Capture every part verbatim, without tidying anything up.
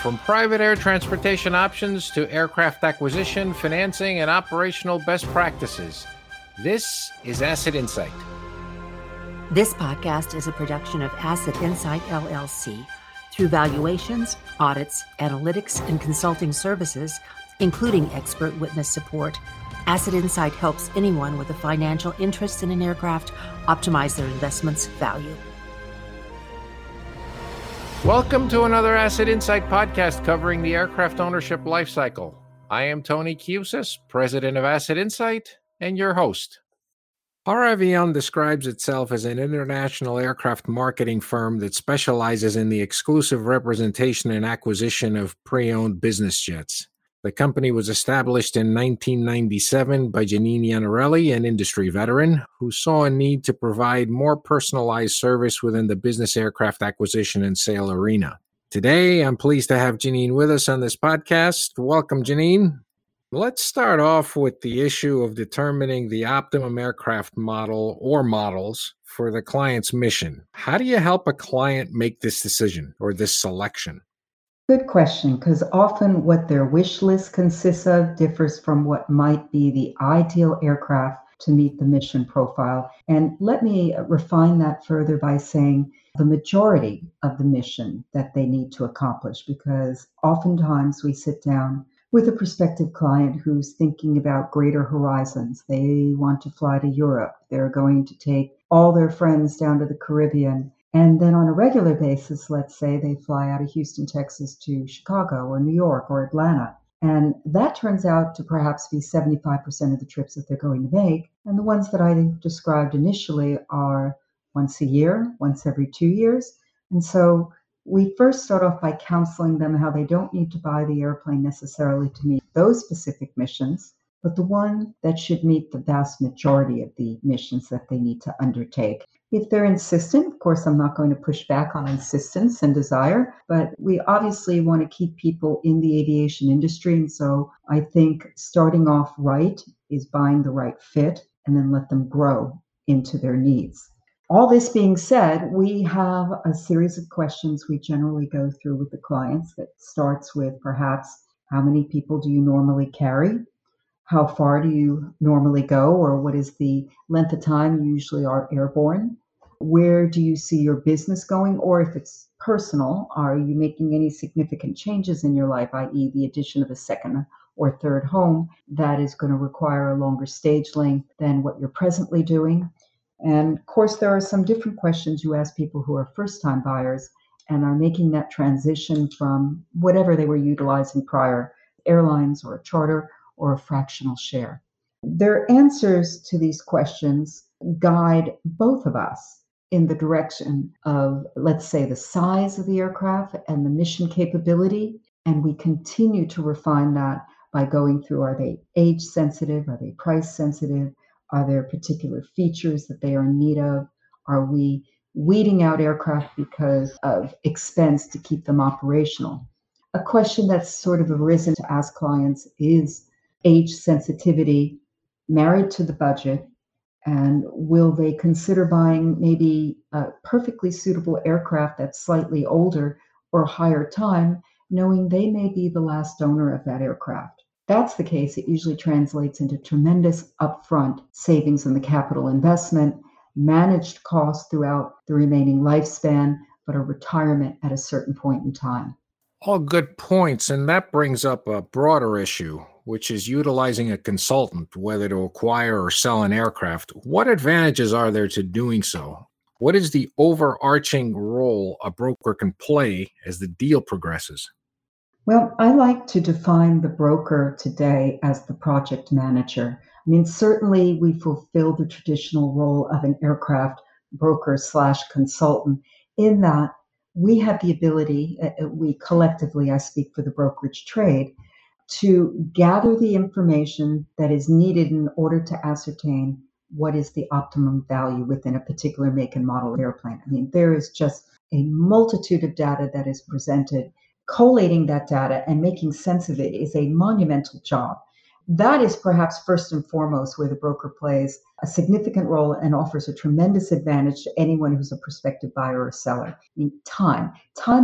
From private air transportation options to aircraft acquisition, financing, and operational best practices, this is Asset Insight. This podcast is a production of Asset Insight, L L C. Through valuations, audits, analytics, and consulting services, including expert witness support, Asset Insight helps anyone with a financial interest in an aircraft optimize their investment's value. Welcome to another Asset Insight podcast covering the aircraft ownership lifecycle. I am Tony Chiusas, president of Asset Insight, and your host. R Avion describes itself as an international aircraft marketing firm that specializes in the exclusive representation and acquisition of pre-owned business jets. The company was established in nineteen ninety-seven by Janine Iannarelli, an industry veteran, who saw a need to provide more personalized service within the business aircraft acquisition and sale arena. Today, I'm pleased to have Janine with us on this podcast. Welcome, Janine. Let's start off with the issue of determining the optimum aircraft model or models for the client's mission. How do you help a client make this decision or this selection? Good question, because often what their wish list consists of differs from what might be the ideal aircraft to meet the mission profile. And let me refine that further by saying the majority of the mission that they need to accomplish, because oftentimes we sit down with a prospective client who's thinking about greater horizons. They want to fly to Europe. They're going to take all their friends down to the Caribbean. And then on a regular basis, let's say they fly out of Houston, Texas to Chicago or New York or Atlanta. And that turns out to perhaps be seventy-five percent of the trips that they're going to make. And the ones that I described initially are once a year, once every two years. And so we first start off by counseling them how they don't need to buy the airplane necessarily to meet those specific missions, but the one that should meet the vast majority of the missions that they need to undertake. If they're insistent, of course, I'm not going to push back on insistence and desire, but we obviously want to keep people in the aviation industry. And so I think starting off right is buying the right fit and then let them grow into their needs. All this being said, we have a series of questions we generally go through with the clients that starts with perhaps how many people do you normally carry? How far do you normally go, or what is the length of time you usually are airborne? Where do you see your business going? Or if it's personal, are you making any significant changes in your life, that is the addition of a second or third home that is going to require a longer stage length than what you're presently doing? And of course, there are some different questions you ask people who are first-time buyers and are making that transition from whatever they were utilizing prior, airlines or a charter or a fractional share. Their answers to these questions guide both of us in the direction of, let's say, the size of the aircraft and the mission capability. And we continue to refine that by going through, are they age sensitive? Are they price sensitive? Are there particular features that they are in need of? Are we weeding out aircraft because of expense to keep them operational? A question that's sort of arisen to ask clients is age sensitivity married to the budget, and will they consider buying maybe a perfectly suitable aircraft that's slightly older or higher time, knowing they may be the last owner of that aircraft? If that's the case, it usually translates into tremendous upfront savings in the capital investment, managed costs throughout the remaining lifespan, but a retirement at a certain point in time. All good points, and that brings up a broader issue, which is utilizing a consultant, whether to acquire or sell an aircraft. What advantages are there to doing so? What is the overarching role a broker can play as the deal progresses? Well, I like to define the broker today as the project manager. I mean, certainly we fulfill the traditional role of an aircraft broker slash consultant in that we have the ability, uh, we collectively, I speak for the brokerage trade, to gather the information that is needed in order to ascertain what is the optimum value within a particular make and model airplane. I mean, there is just a multitude of data that is presented. Collating that data and making sense of it is a monumental job. That is perhaps first and foremost where the broker plays a significant role and offers a tremendous advantage to anyone who's a prospective buyer or seller. I mean, time. Time is a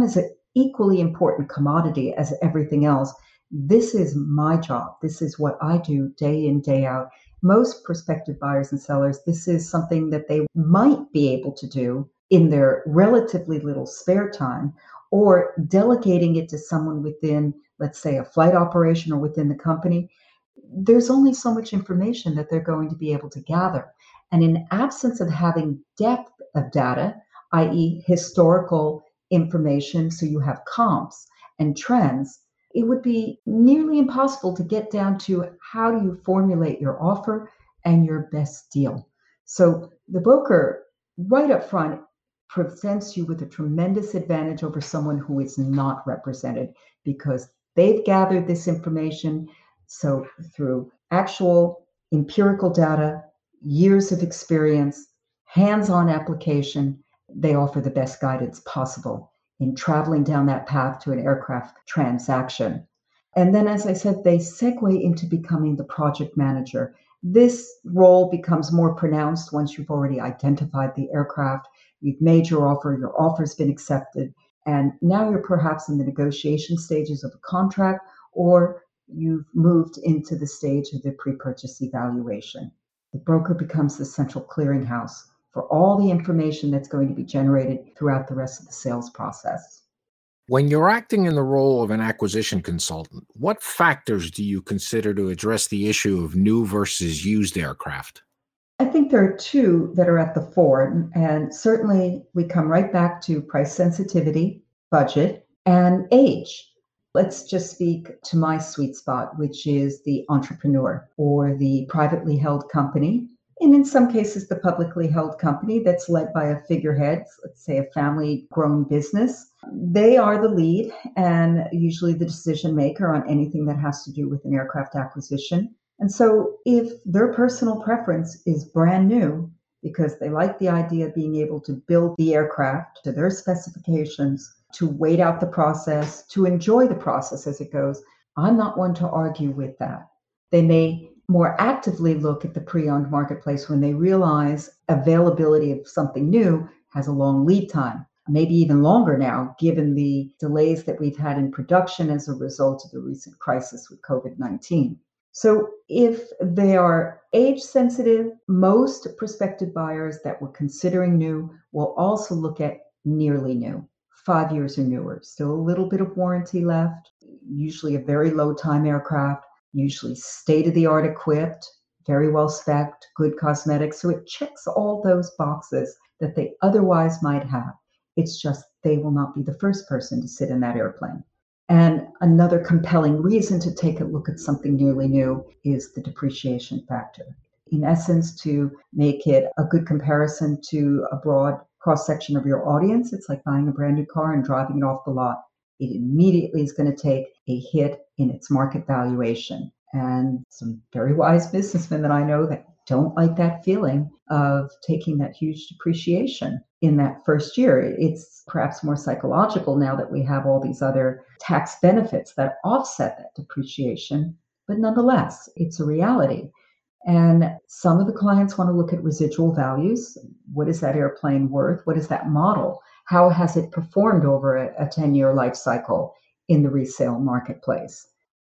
equally important commodity as everything else. This is my job. This is what I do day in, day out. Most prospective buyers and sellers, this is something that they might be able to do in their relatively little spare time, or delegating it to someone within, let's say, a flight operation or within the company. There's only so much information that they're going to be able to gather. And in absence of having depth of data, that is historical information, so you have comps and trends, it would be nearly impossible to get down to how do you formulate your offer and your best deal. So the broker, right up front, presents you with a tremendous advantage over someone who is not represented, because they've gathered this information. So through actual empirical data, years of experience, hands-on application, they offer the best guidance possible in traveling down that path to an aircraft transaction. And then, as I said, they segue into becoming the project manager. This role becomes more pronounced once you've already identified the aircraft, you've made your offer, your offer's been accepted, and now you're perhaps in the negotiation stages of a contract, or you've moved into the stage of the pre-purchase evaluation. The broker becomes the central clearinghouse for all the information that's going to be generated throughout the rest of the sales process. When you're acting in the role of an acquisition consultant, what factors do you consider to address the issue of new versus used aircraft? I think there are two that are at the fore, and certainly we come right back to price sensitivity, budget, and age. Let's just speak to my sweet spot, which is the entrepreneur or the privately held company, and in some cases, the publicly held company that's led by a figurehead, let's say a family-grown business. They are the lead and usually the decision maker on anything that has to do with an aircraft acquisition. And so if their personal preference is brand new, because they like the idea of being able to build the aircraft to their specifications, to wait out the process, to enjoy the process as it goes, I'm not one to argue with that. They may more actively look at the pre-owned marketplace when they realize availability of something new has a long lead time, maybe even longer now, given the delays that we've had in production as a result of the recent crisis with covid nineteen. So if they are age sensitive, most prospective buyers that were considering new will also look at nearly new, five years or newer, still a little bit of warranty left, usually a very low time aircraft, usually state-of-the-art equipped, very well spec'd, good cosmetics. So it checks all those boxes that they otherwise might have. It's just they will not be the first person to sit in that airplane. And another compelling reason to take a look at something nearly new is the depreciation factor. In essence, to make it a good comparison to a broad cross-section of your audience, it's like buying a brand new car and driving it off the lot. It immediately is going to take a hit in its market valuation. And some very wise businessmen that I know that don't like that feeling of taking that huge depreciation in that first year. It's perhaps more psychological now that we have all these other tax benefits that offset that depreciation, but nonetheless, it's a reality. And some of the clients want to look at residual values. What is that airplane worth? What is that model? How has it performed over a, a ten-year life cycle in the resale marketplace?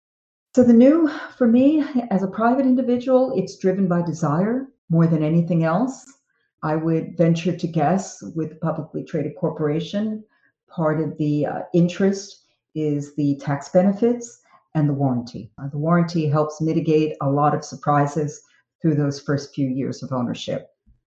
So the new, for me, as a private individual, it's driven by desire more than anything else. I would venture to guess with a publicly traded corporation, part of the uh, interest is the tax benefits and the warranty. Uh, the warranty helps mitigate a lot of surprises through those first few years of ownership.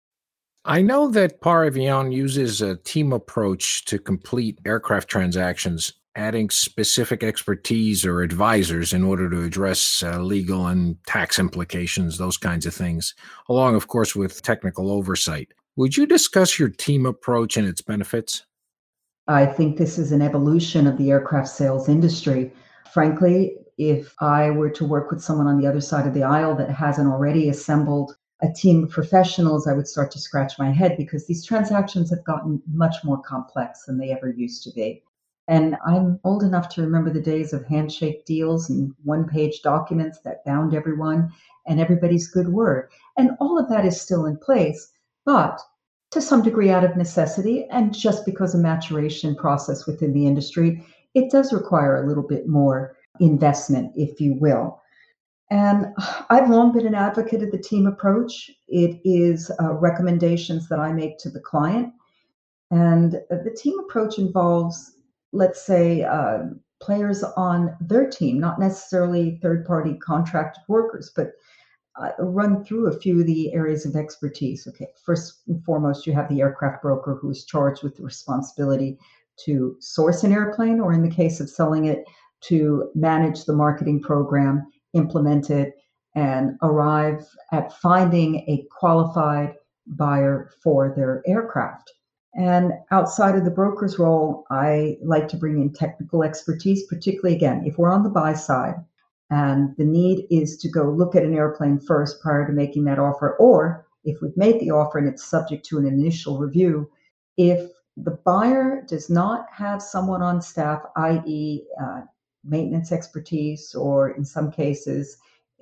I know that Par Avion uses a team approach to complete aircraft transactions, adding specific expertise or advisors in order to address uh, legal and tax implications, those kinds of things, along, of course, with technical oversight. Would you discuss your team approach and its benefits? I think this is an evolution of the aircraft sales industry. Frankly, if I were to work with someone on the other side of the aisle that hasn't already assembled a team of professionals, I would start to scratch my head, because these transactions have gotten much more complex than they ever used to be. And I'm old enough to remember the days of handshake deals and one-page documents that bound everyone and everybody's good word. And all of that is still in place, but to some degree out of necessity and just because of maturation process within the industry, it does require a little bit more investment, if you will. And I've long been an advocate of the team approach. It is uh, recommendations that I make to the client. And the team approach involves, let's say, uh, players on their team, not necessarily third-party contracted workers, but uh, run through a few of the areas of expertise. Okay, first and foremost, you have the aircraft broker who is charged with the responsibility to source an airplane, or in the case of selling it, to manage the marketing program, implement it, and arrive at finding a qualified buyer for their aircraft. And outside of the broker's role, I like to bring in technical expertise, particularly, again, if we're on the buy side and the need is to go look at an airplane first prior to making that offer, or if we've made the offer and it's subject to an initial review, if the buyer does not have someone on staff, that is, uh, maintenance expertise, or in some cases,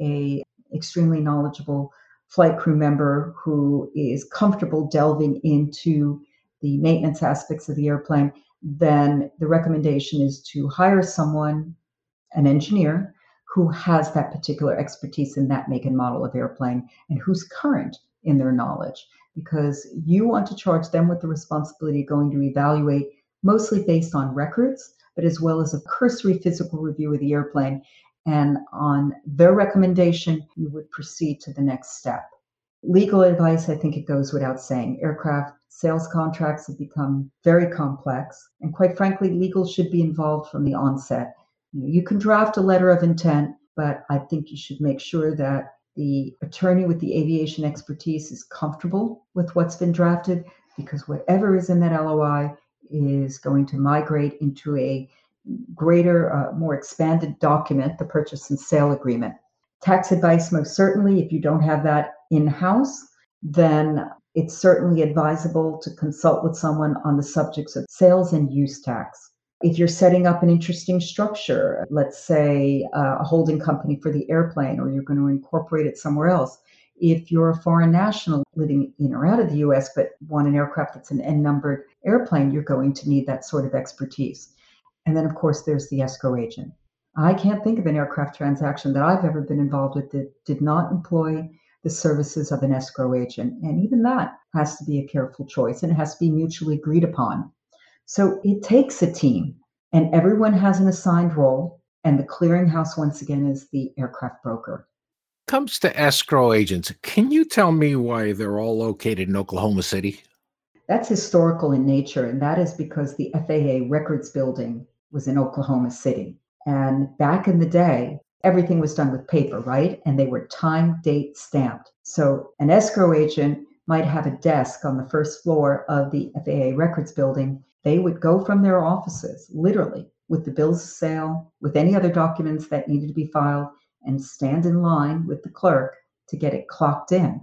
a extremely knowledgeable flight crew member who is comfortable delving into the maintenance aspects of the airplane, then the recommendation is to hire someone, an engineer, who has that particular expertise in that make and model of airplane and who's current in their knowledge, because you want to charge them with the responsibility of going to evaluate, mostly based on records, but as well as a cursory physical review of the airplane. And on their recommendation, you would proceed to the next step. Legal advice, I think it goes without saying. Aircraft sales contracts have become very complex, and quite frankly, legal should be involved from the onset. You can draft a letter of intent, but I think you should make sure that the attorney with the aviation expertise is comfortable with what's been drafted, because whatever is in that L O I is going to migrate into a greater, uh, more expanded document, the purchase and sale agreement. Tax advice, most certainly, if you don't have that in-house, then it's certainly advisable to consult with someone on the subjects of sales and use tax. If you're setting up an interesting structure, let's say uh, a holding company for the airplane, or you're going to incorporate it somewhere else, if you're a foreign national living in or out of the U S but want an aircraft that's an N-numbered airplane, you're going to need that sort of expertise. And then, of course, there's the escrow agent. I can't think of an aircraft transaction that I've ever been involved with that did not employ the services of an escrow agent. And even that has to be a careful choice, and it has to be mutually agreed upon. So it takes a team, and everyone has an assigned role, and the clearinghouse, once again, is the aircraft broker. Comes to escrow agents, can you tell me why they're all located in Oklahoma City? That's historical in nature, and that is because the F A A records building was in Oklahoma City. And back in the day, everything was done with paper, right? And they were time, date stamped. So an escrow agent might have a desk on the first floor of the F A A records building. They would go from their offices, literally, with the bills of sale, with any other documents that needed to be filed, and stand in line with the clerk to get it clocked in.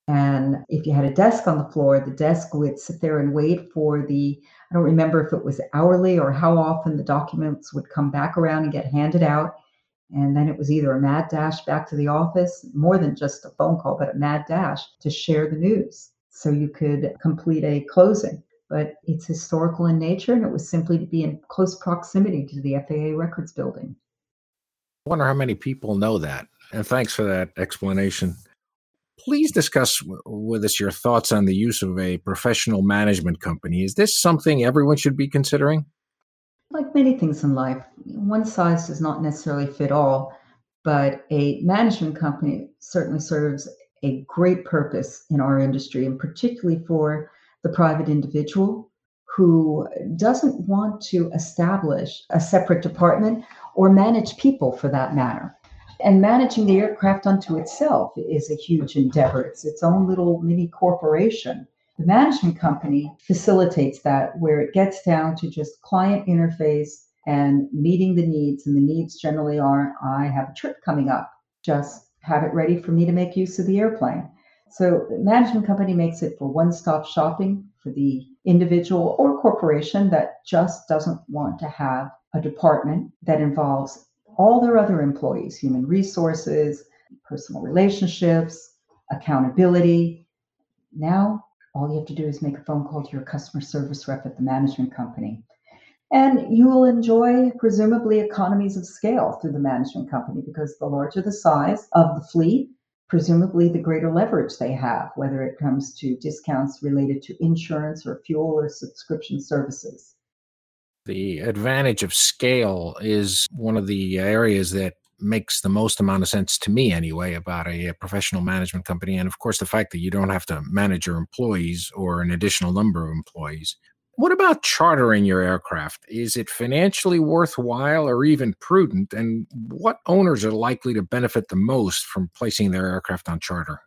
And if you had a desk on the floor, the desk would sit there and wait for the, I don't remember if it was hourly or how often the documents would come back around and get handed out. And then it was either a mad dash back to the office, more than just a phone call, but a mad dash to share the news so you could complete a closing. But it's historical in nature, and it was simply to be in close proximity to the F A A records building. I wonder how many people know that. And thanks for that explanation. Please discuss w- with us your thoughts on the use of a professional management company. Is this something everyone should be considering? Like many things in life, one size does not necessarily fit all, but a management company certainly serves a great purpose in our industry, and particularly for the private individual who doesn't want to establish a separate department or manage people for that matter. And managing the aircraft unto itself is a huge endeavor. It's its own little mini corporation. The management company facilitates that, where it gets down to just client interface and meeting the needs. And the needs generally are, I have a trip coming up. Just have it ready for me to make use of the airplane. So the management company makes it for one-stop shopping for the individual or corporation that just doesn't want to have a department that involves all their other employees, human resources, personal relationships, accountability. Now All you have to do is make a phone call to your customer service rep at the management company. And you will enjoy, presumably, economies of scale through the management company because the larger the size of the fleet, presumably the greater leverage they have, whether it comes to discounts related to insurance or fuel or subscription services. The advantage of scale is one of the areas that makes the most amount of sense to me anyway about a, a professional management company. And of course, the fact that you don't have to manage your employees or an additional number of employees. What about chartering your aircraft? Is it financially worthwhile or even prudent? And what owners are likely to benefit the most from placing their aircraft on charter?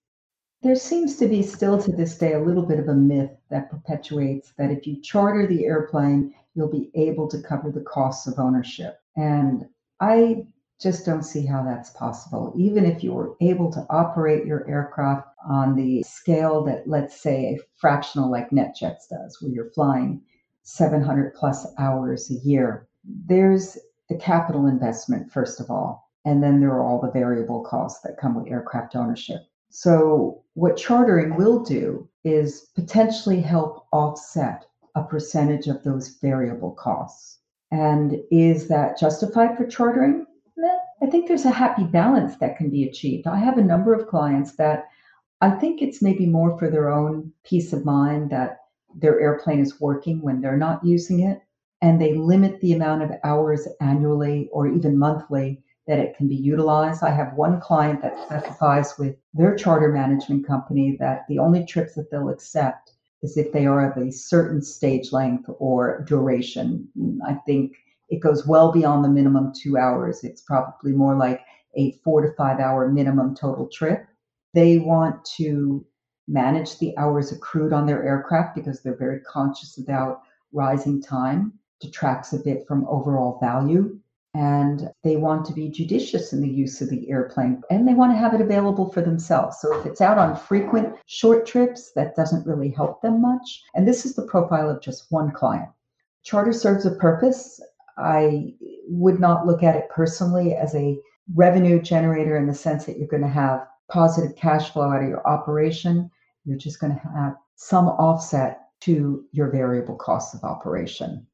There seems to be still to this day a little bit of a myth that perpetuates that if you charter the airplane, you'll be able to cover the costs of ownership. And I just don't see how that's possible. Even if you were able to operate your aircraft on the scale that, let's say, a fractional like NetJets does, where you're flying seven hundred plus hours a year, there's the capital investment, first of all, and then there are all the variable costs that come with aircraft ownership. So what chartering will do is potentially help offset a percentage of those variable costs. And is that justified for chartering? I think there's a happy balance that can be achieved. I have a number of clients that I think it's maybe more for their own peace of mind that their airplane is working when they're not using it, and they limit the amount of hours annually or even monthly that it can be utilized. I have one client that specifies with their charter management company that the only trips that they'll accept is if they are of a certain stage length or duration. I think it goes well beyond the minimum two hours. It's probably more like a four to five hour minimum total trip. They want to manage the hours accrued on their aircraft because they're very conscious about rising time, detracts a bit from overall value. And they want to be judicious in the use of the airplane, and they want to have it available for themselves. So if it's out on frequent short trips, that doesn't really help them much. And this is the profile of just one client. Charter serves a purpose. I would not look at it personally as a revenue generator in the sense that you're going to have positive cash flow out of your operation. You're just going to have some offset to your variable costs of operation.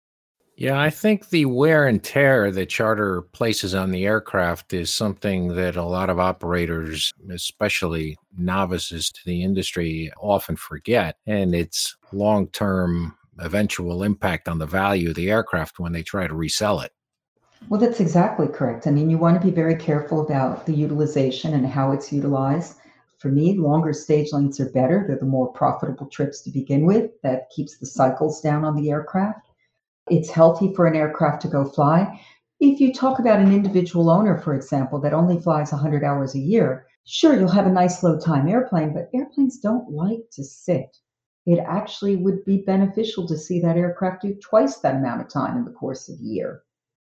Yeah, I think the wear and tear that charter places on the aircraft is something that a lot of operators, especially novices to the industry, often forget. And its long-term eventual impact on the value of the aircraft when they try to resell it. Well, that's exactly correct. I mean, you want to be very careful about the utilization and how it's utilized. For me, longer stage lengths are better. They're the more profitable trips to begin with. That keeps the cycles down on the aircraft. It's healthy for an aircraft to go fly. If you talk about an individual owner, for example, that only flies one hundred hours a year, sure, you'll have a nice low time airplane, but airplanes don't like to sit. It actually would be beneficial to see that aircraft do twice that amount of time in the course of a year.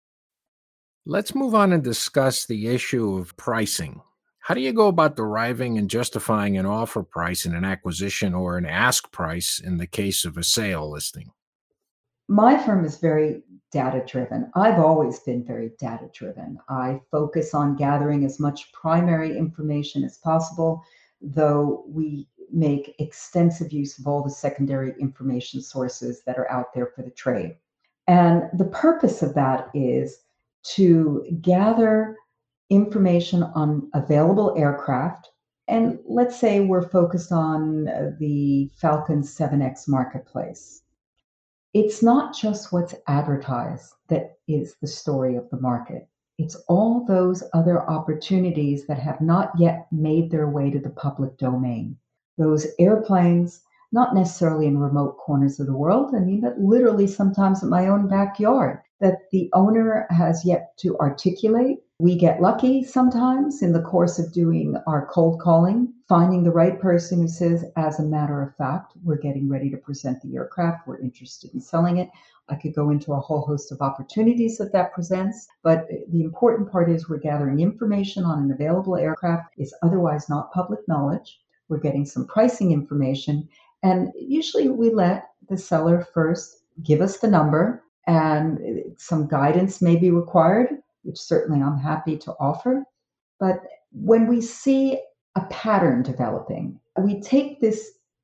Let's move on and discuss the issue of pricing. How do you go about deriving and justifying an offer price in an acquisition or an ask price in the case of a sale listing? My firm is very data-driven. I've always been very data-driven. I focus on gathering as much primary information as possible, though we make extensive use of all the secondary information sources that are out there for the trade. And the purpose of that is to gather information on available aircraft. And let's say we're focused on the Falcon seven X marketplace. It's not just what's advertised that is the story of the market. It's all those other opportunities that have not yet made their way to the public domain. Those airplanes, not necessarily in remote corners of the world, I mean, but literally sometimes in my own backyard, that the owner has yet to articulate. We get lucky sometimes in the course of doing our cold calling, finding the right person who says, as a matter of fact, we're getting ready to present the aircraft, we're interested in selling it. I could go into a whole host of opportunities that that presents, but the important part is we're gathering information on an available aircraft is otherwise not public knowledge. We're getting some pricing information, and usually we let the seller first give us the number, and some guidance may be required, which certainly I'm happy to offer. But when we see a pattern developing, we take this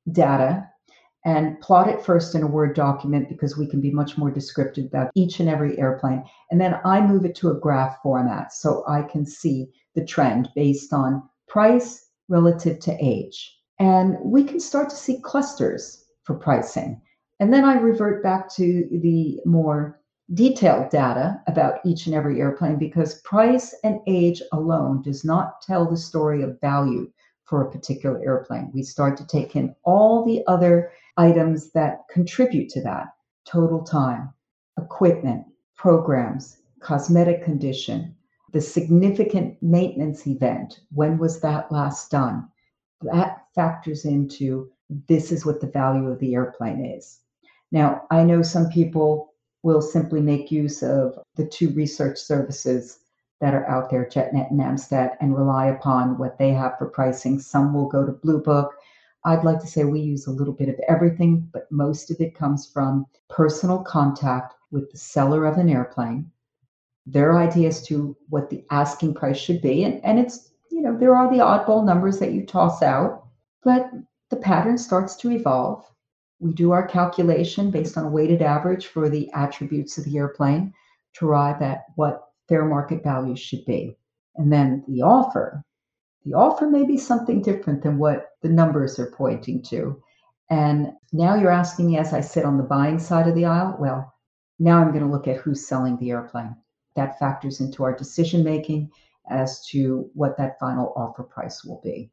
data and plot it first in a Word document because we can be much more descriptive about each and every airplane. And then I move it to a graph format so I can see the trend based on price relative to age. And we can start to see clusters for pricing. And then I revert back to the more detailed data about each and every airplane because price and age alone does not tell the story of value for a particular airplane. We start to take in all the other items that contribute to that: total time, equipment, programs, cosmetic condition, the significant maintenance event. When was that last done? That factors into this is what the value of the airplane is. Now, I know some people will simply make use of the two research services that are out there, JetNet and Amstat, and rely upon what they have for pricing. Some will go to Blue Book. I'd like to say we use a little bit of everything, but most of it comes from personal contact with the seller of an airplane, their idea as to what the asking price should be. And, and it's, you know, there are the oddball numbers that you toss out, but the pattern starts to evolve. We do our calculation based on a weighted average for the attributes of the airplane to arrive at what fair market value should be. And then the offer, the offer may be something different than what the numbers are pointing to. And now you're asking me as I sit on the buying side of the aisle, well, now I'm going to look at who's selling the airplane. That factors into our decision making as to what that final offer price will be.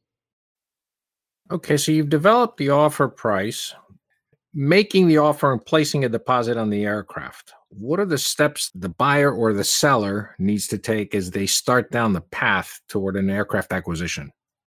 Okay, so you've developed the offer price, making the offer and placing a deposit on the aircraft. What are the steps the buyer or the seller needs to take as they start down the path toward an aircraft acquisition?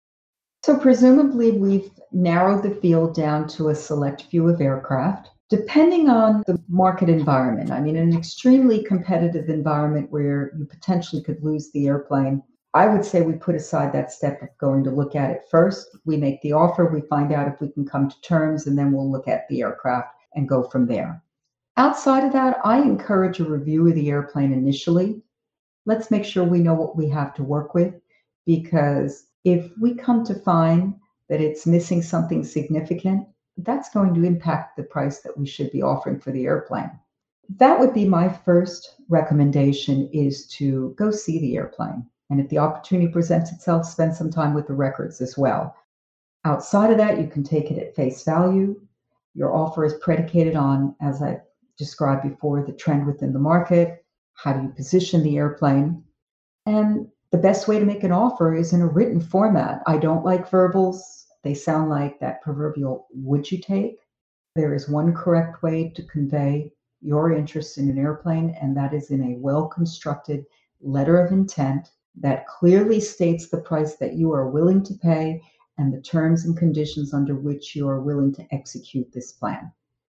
So presumably we've narrowed the field down to a select few of aircraft, depending on the market environment. I mean, in an extremely competitive environment where you potentially could lose the airplane, I would say we put aside that step of going to look at it first. We make the offer, we find out if we can come to terms, and then we'll look at the aircraft and go from there. Outside of that, I encourage a review of the airplane initially. Let's make sure we know what we have to work with, because if we come to find that it's missing something significant, that's going to impact the price that we should be offering for the airplane. That would be my first recommendation, is to go see the airplane. And if the opportunity presents itself, spend some time with the records as well. Outside of that, you can take it at face value. Your offer is predicated on, as I described before, the trend within the market. How do you position the airplane? And the best way to make an offer is in a written format. I don't like verbals. They sound like that proverbial would you take. There is one correct way to convey your interest in an airplane, and that is in a well-constructed letter of intent that clearly states the price that you are willing to pay and the terms and conditions under which you are willing to execute this plan.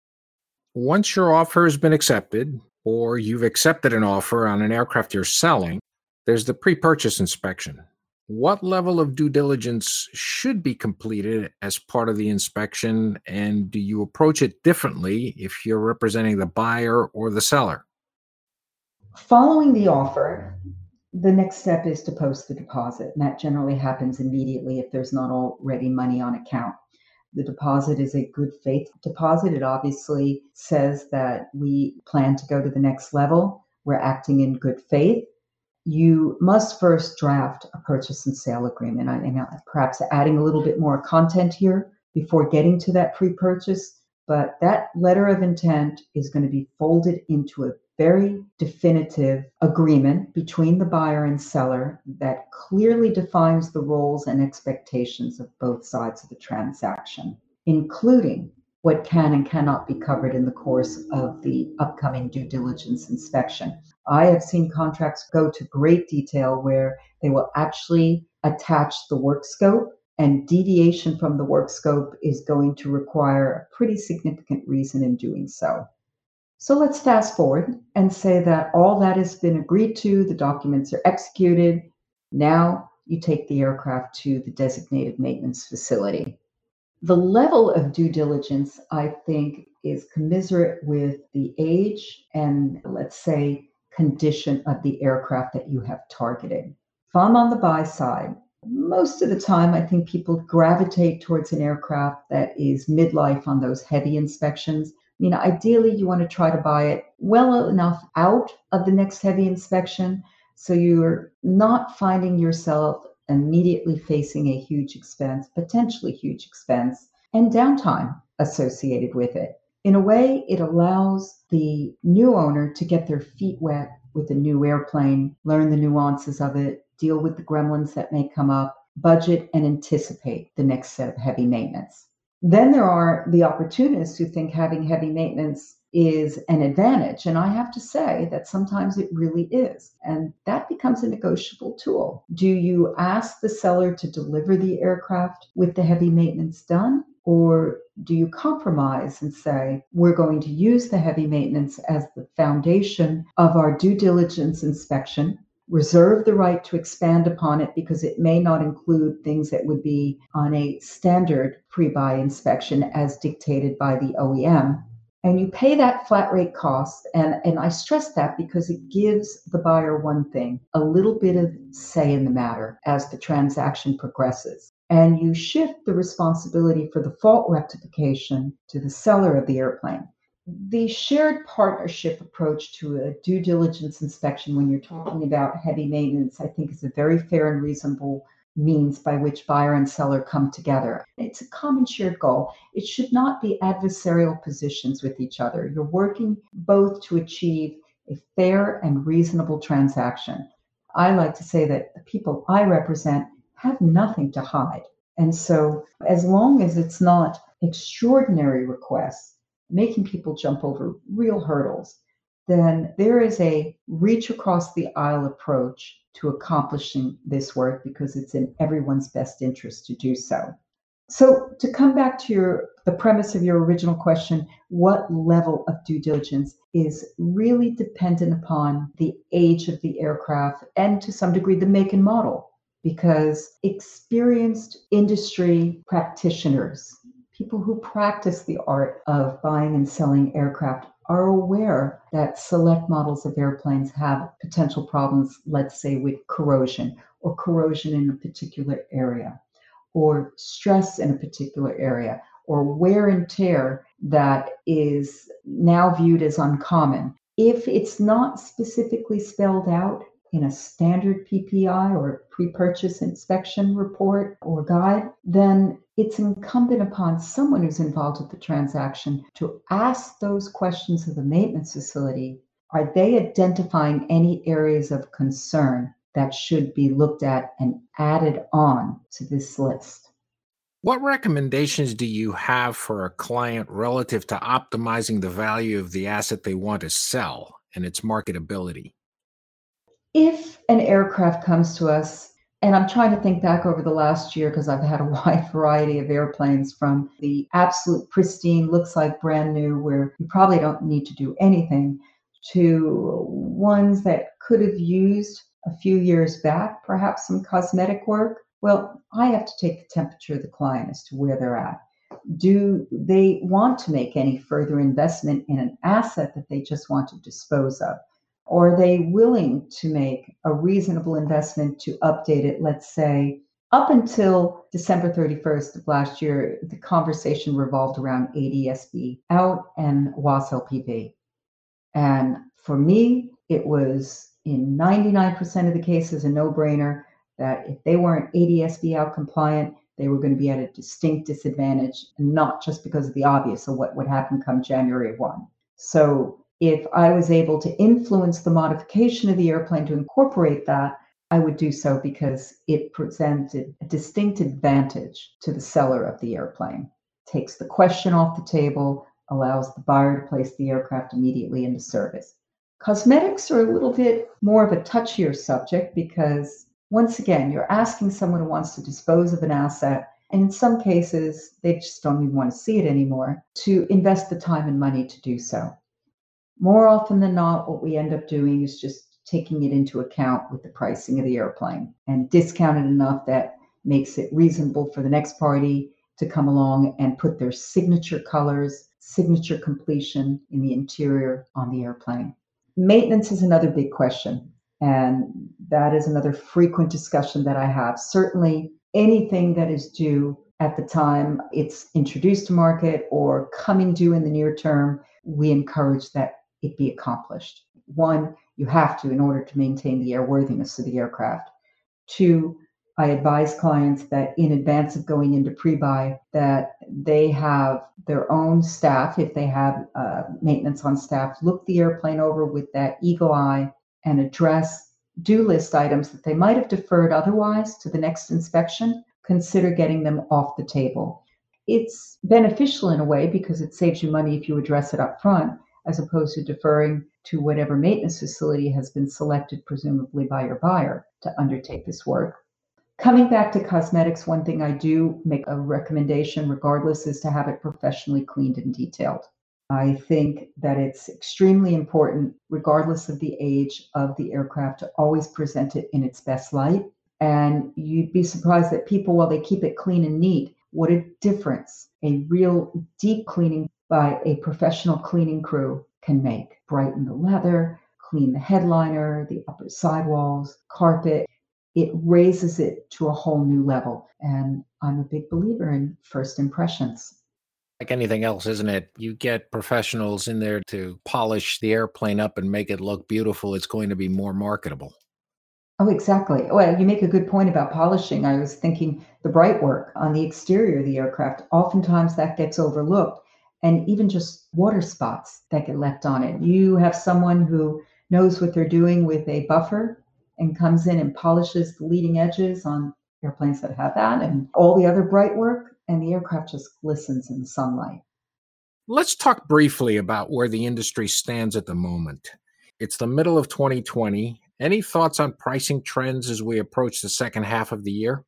Once your offer has been accepted, or you've accepted an offer on an aircraft you're selling, there's the pre-purchase inspection. What level of due diligence should be completed as part of the inspection, and do you approach it differently if you're representing the buyer or the seller? Following the offer, the next step is to post the deposit, and that generally happens immediately if there's not already money on account. The deposit is a good faith deposit. It obviously says that we plan to go to the next level. We're acting in good faith. You must first draft a purchase and sale agreement. I am perhaps adding a little bit more content here before getting to that pre-purchase, but that letter of intent is going to be folded into a very definitive agreement between the buyer and seller that clearly defines the roles and expectations of both sides of the transaction, including what can and cannot be covered in the course of the upcoming due diligence inspection. I have seen contracts go to great detail where they will actually attach the work scope, and deviation from the work scope is going to require a pretty significant reason in doing so. So let's fast forward and say that all that has been agreed to, the documents are executed. Now you take the aircraft to the designated maintenance facility. The level of due diligence, I think, is commensurate with the age and, let's say, condition of the aircraft that you have targeted. If I'm on the buy side, Most of the time, I think people gravitate towards an aircraft that is midlife on those heavy inspections. I mean, ideally, you want to try to buy it well enough out of the next heavy inspection so you're not finding yourself immediately facing a huge expense, potentially huge expense, and downtime associated with it. In a way, it allows the new owner to get their feet wet with a new airplane, learn the nuances of it, deal with the gremlins that may come up, budget and anticipate the next set of heavy maintenance. Then there are the opportunists who think having heavy maintenance is an advantage. And I have to say that sometimes it really is. And that becomes a negotiable tool. Do you ask the seller to deliver the aircraft with the heavy maintenance done? Or do you compromise and say, we're going to use the heavy maintenance as the foundation of our due diligence inspection, reserve the right to expand upon it because it may not include things that would be on a standard pre-buy inspection as dictated by the O E M. And you pay that flat rate cost. And, and I stress that because it gives the buyer one thing, a little bit of say in the matter as the transaction progresses. And you shift the responsibility for the fault rectification to the seller of the airplane. The shared partnership approach to a due diligence inspection when you're talking about heavy maintenance, I think is a very fair and reasonable means by which buyer and seller come together. It's a common shared goal. It should not be adversarial positions with each other. You're working both to achieve a fair and reasonable transaction. I like to say that the people I represent have nothing to hide. And so as long as it's not extraordinary requests, making people jump over real hurdles, then there is a reach across the aisle approach to accomplishing this work because it's in everyone's best interest to do so. So to come back to your the premise of your original question, what level of due diligence is really dependent upon the age of the aircraft and to some degree the make and model, because experienced industry practitioners, people who practice the art of buying and selling aircraft, are aware that select models of airplanes have potential problems, let's say with corrosion or corrosion in a particular area, or stress in a particular area, or wear and tear that is now viewed as uncommon. If it's not specifically spelled out in a standard P P I or pre-purchase inspection report or guide, then it's incumbent upon someone who's involved with the transaction to ask those questions of the maintenance facility. Are they identifying any areas of concern that should be looked at and added on to this list? What recommendations do you have for a client relative to optimizing the value of the asset they want to sell and its marketability? If an aircraft comes to us, and I'm trying to think back over the last year because I've had a wide variety of airplanes, from the absolute pristine, looks like brand new, where you probably don't need to do anything, to ones that could have used a few years back, perhaps some cosmetic work. Well, I have to take the temperature of the client as to where they're at. Do they want to make any further investment in an asset that they just want to dispose of? Or are they willing to make a reasonable investment to update it? Let's say up until December thirty-first of last year, the conversation revolved around A D S B out and W A S L P V. And for me, it was in ninety-nine percent of the cases a no-brainer that if they weren't A D S B out compliant, they were going to be at a distinct disadvantage, and not just because of the obvious of what would happen come January first. So if I was able to influence the modification of the airplane to incorporate that, I would do so because it presented a distinct advantage to the seller of the airplane. Takes the question off the table, allows the buyer to place the aircraft immediately into service. Cosmetics are a little bit more of a touchier subject because, once again, you're asking someone who wants to dispose of an asset, and in some cases, they just don't even want to see it anymore, to invest the time and money to do so. More often than not, what we end up doing is just taking it into account with the pricing of the airplane and discount it enough that makes it reasonable for the next party to come along and put their signature colors, signature completion in the interior on the airplane. Maintenance is another big question. And that is another frequent discussion that I have. Certainly, anything that is due at the time it's introduced to market or coming due in the near term, we encourage that it be accomplished. One, you have to in order to maintain the airworthiness of the aircraft. Two, I advise clients that in advance of going into pre-buy, that they have their own staff, if they have uh, maintenance on staff, look the airplane over with that eagle eye and address due list items that they might have deferred otherwise to the next inspection. Consider getting them off the table. It's beneficial in a way because it saves you money if you address it up front, as opposed to deferring to whatever maintenance facility has been selected, presumably by your buyer, to undertake this work. Coming back to cosmetics, one thing I do make a recommendation, regardless, is to have it professionally cleaned and detailed. I think that it's extremely important, regardless of the age of the aircraft, to always present it in its best light. And you'd be surprised that people, while they keep it clean and neat, what a difference a real deep cleaning by a professional cleaning crew can make. Brighten the leather, clean the headliner, the upper sidewalls, carpet. It raises it to a whole new level. And I'm a big believer in first impressions. Like anything else, isn't it? You get professionals in there to polish the airplane up and make it look beautiful. It's going to be more marketable. Oh, exactly. Well, you make a good point about polishing. I was thinking the bright work on the exterior of the aircraft, oftentimes that gets overlooked. And even just water spots that get left on it. You have someone who knows what they're doing with a buffer and comes in and polishes the leading edges on airplanes that have that and all the other bright work, and the aircraft just glistens in the sunlight. Let's talk briefly about where the industry stands at the moment. It's the middle of twenty twenty. Any thoughts on pricing trends as we approach the second half of the year?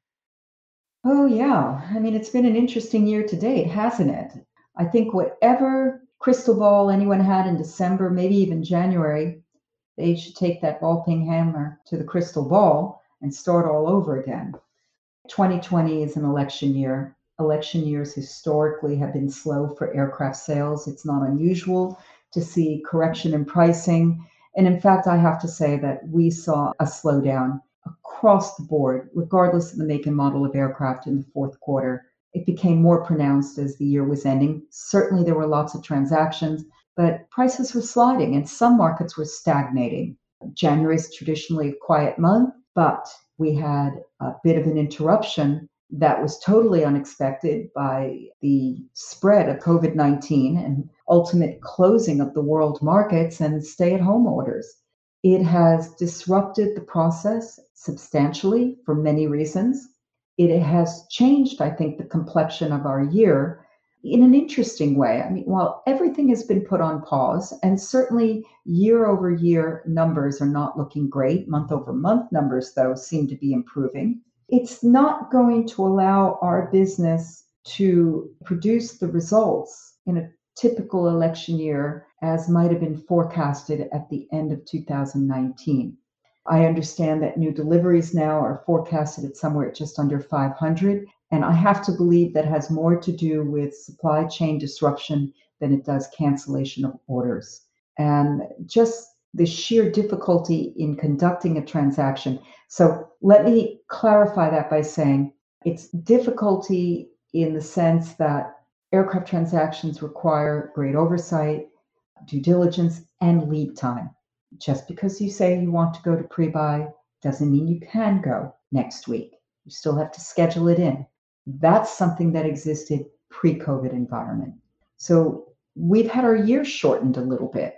Oh, yeah. I mean, it's been an interesting year to date, hasn't it? I think whatever crystal ball anyone had in December, maybe even January, they should take that ball peen hammer to the crystal ball and start all over again. twenty twenty is an election year. Election years historically have been slow for aircraft sales. It's not unusual to see correction in pricing. And in fact, I have to say that we saw a slowdown across the board, regardless of the make and model of aircraft in the fourth quarter. It became more pronounced as the year was ending. Certainly there were lots of transactions, but prices were sliding and some markets were stagnating. January is traditionally a quiet month, but we had a bit of an interruption that was totally unexpected by the spread of COVID nineteen and ultimate closing of the world markets and stay-at-home orders. It has disrupted the process substantially for many reasons. It has changed, I think, the complexion of our year in an interesting way. I mean, while everything has been put on pause, and certainly year over year numbers are not looking great, month over month numbers, though, seem to be improving, it's not going to allow our business to produce the results in a typical election year as might have been forecasted at the end of two thousand nineteen. I understand that new deliveries now are forecasted at somewhere at just under five hundred. And I have to believe that has more to do with supply chain disruption than it does cancellation of orders. And just the sheer difficulty in conducting a transaction. So let me clarify that by saying it's difficulty in the sense that aircraft transactions require great oversight, due diligence, and lead time. Just because you say you want to go to pre-buy doesn't mean you can go next week. You still have to schedule it in. That's something that existed pre-COVID environment. So we've had our year shortened a little bit.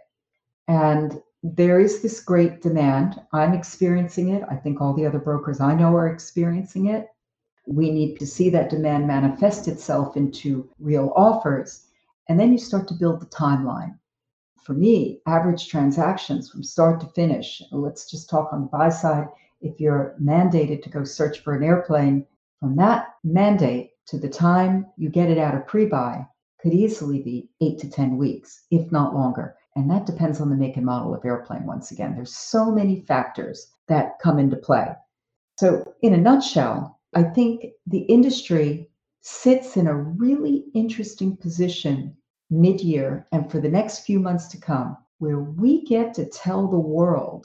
And there is this great demand. I'm experiencing it. I think all the other brokers I know are experiencing it. We need to see that demand manifest itself into real offers. And then you start to build the timeline. For me, average transactions from start to finish, let's just talk on the buy side. If you're mandated to go search for an airplane, from that mandate to the time you get it out of pre-buy could easily be eight to ten weeks, if not longer. And that depends on the make and model of airplane. Once again, there's so many factors that come into play. So in a nutshell, I think the industry sits in a really interesting position mid-year and for the next few months to come, where we get to tell the world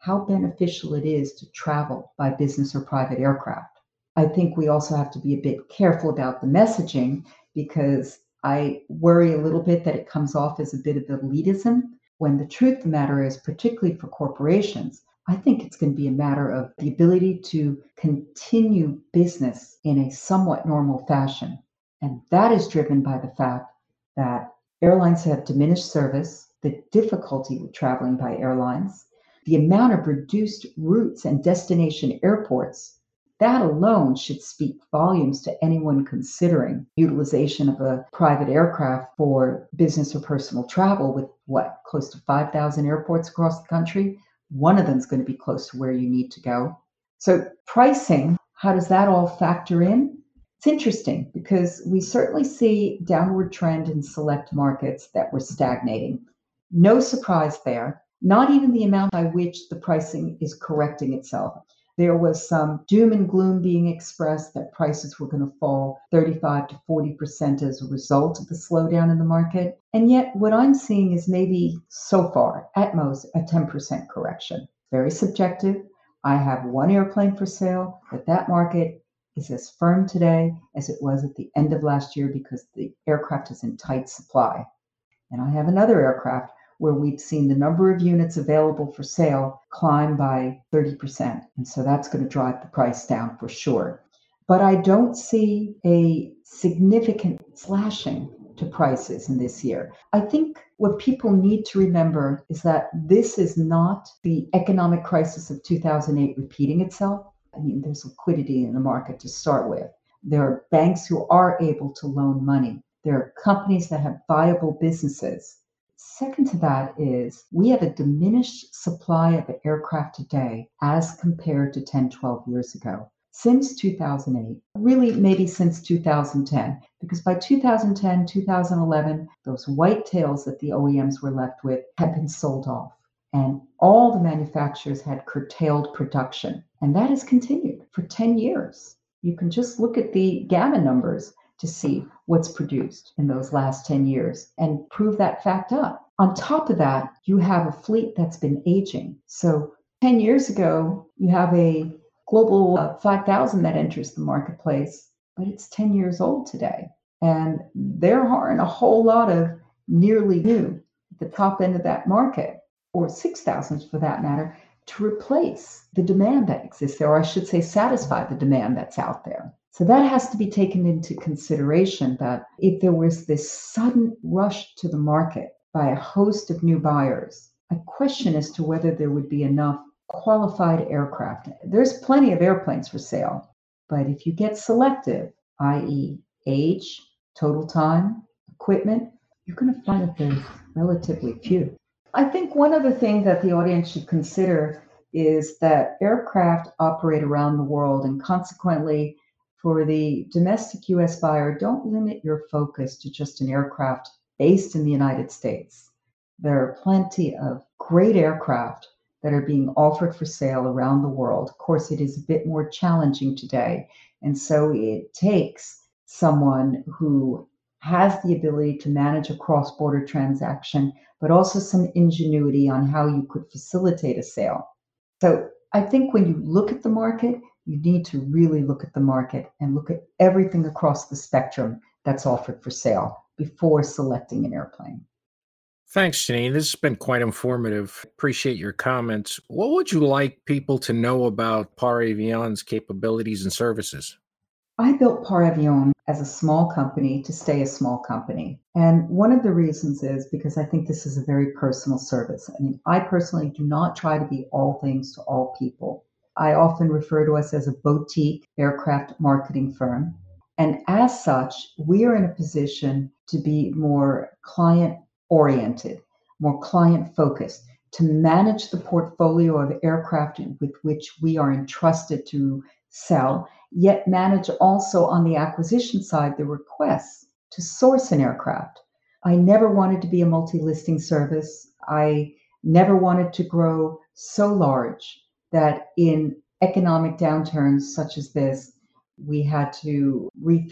how beneficial it is to travel by business or private aircraft. I think we also have to be a bit careful about the messaging because I worry a little bit that it comes off as a bit of elitism when the truth of the matter is, particularly for corporations, I think it's going to be a matter of the ability to continue business in a somewhat normal fashion. And that is driven by the fact that airlines have diminished service, the difficulty with traveling by airlines, the amount of reduced routes and destination airports. That alone should speak volumes to anyone considering utilization of a private aircraft for business or personal travel with what, close to five thousand airports across the country. One of them is going to be close to where you need to go. So pricing, how does that all factor in? It's interesting because we certainly see downward trend in select markets that were stagnating. No surprise there, not even the amount by which the pricing is correcting itself. There was some doom and gloom being expressed that prices were going to fall thirty-five to forty percent as a result of the slowdown in the market. And yet what I'm seeing is maybe so far, at most, a ten percent correction. Very subjective. I have one airplane for sale, but that market is as firm today as it was at the end of last year because the aircraft is in tight supply. And I have another aircraft where we've seen the number of units available for sale climb by thirty percent. And so that's going to drive the price down for sure. But I don't see a significant slashing to prices in this year. I think what people need to remember is that this is not the economic crisis of two thousand eight repeating itself. I mean, there's liquidity in the market to start with. There are banks who are able to loan money. There are companies that have viable businesses. Second to that is we have a diminished supply of aircraft today as compared to ten, twelve years ago. Since two thousand eight, really maybe since two thousand ten, because by two thousand ten, two thousand eleven, those white tails that the O E Ms were left with had been sold off. And all the manufacturers had curtailed production. And that has continued for ten years. You can just look at the gamma numbers to see what's produced in those last ten years and prove that fact up. On top of that, you have a fleet that's been aging. So ten years ago, you have a Global uh, five thousand that enters the marketplace, but it's ten years old today. And there aren't a whole lot of nearly new at the top end of that market, or six thousand for that matter, to replace the demand that exists there, or I should say satisfy the demand that's out there. So that has to be taken into consideration that if there was this sudden rush to the market by a host of new buyers, I question as to whether there would be enough qualified aircraft. There's plenty of airplanes for sale, but if you get selective, that is age, total time, equipment, you're going to find that there's relatively few. I think one other thing that the audience should consider is that aircraft operate around the world, and consequently, for the domestic U S buyer, don't limit your focus to just an aircraft based in the United States. There are plenty of great aircraft that are being offered for sale around the world. Of course, it is a bit more challenging today. And so it takes someone who has the ability to manage a cross-border transaction, but also some ingenuity on how you could facilitate a sale. So I think when you look at the market, you need to really look at the market and look at everything across the spectrum that's offered for sale before selecting an airplane. Thanks, Janine. This has been quite informative. Appreciate your comments. What would you like people to know about Par Avion's capabilities and services? I built Par Avion as a small company to stay a small company. And one of the reasons is because I think this is a very personal service. I mean, I personally do not try to be all things to all people. I often refer to us as a boutique aircraft marketing firm. And as such, we are in a position to be more client oriented, more client focused, to manage the portfolio of aircraft with which we are entrusted to sell, yet manage also on the acquisition side the requests to source an aircraft. I never wanted to be a multi-listing service. I never wanted to grow so large that in economic downturns such as this, we had to rethink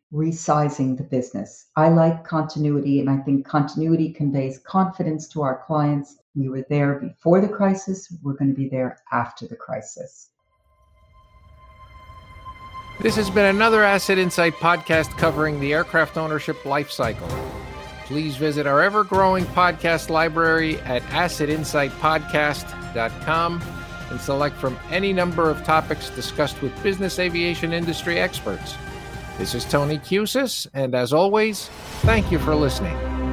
resizing the business. I like continuity, and I think continuity conveys confidence to our clients. We were there before the crisis. We're going to be there after the crisis. This has been another Asset Insight podcast covering the aircraft ownership life cycle. Please visit our ever-growing podcast library at asset insight podcast dot com and select from any number of topics discussed with business aviation industry experts. This is Tony Cusis, and as always, thank you for listening.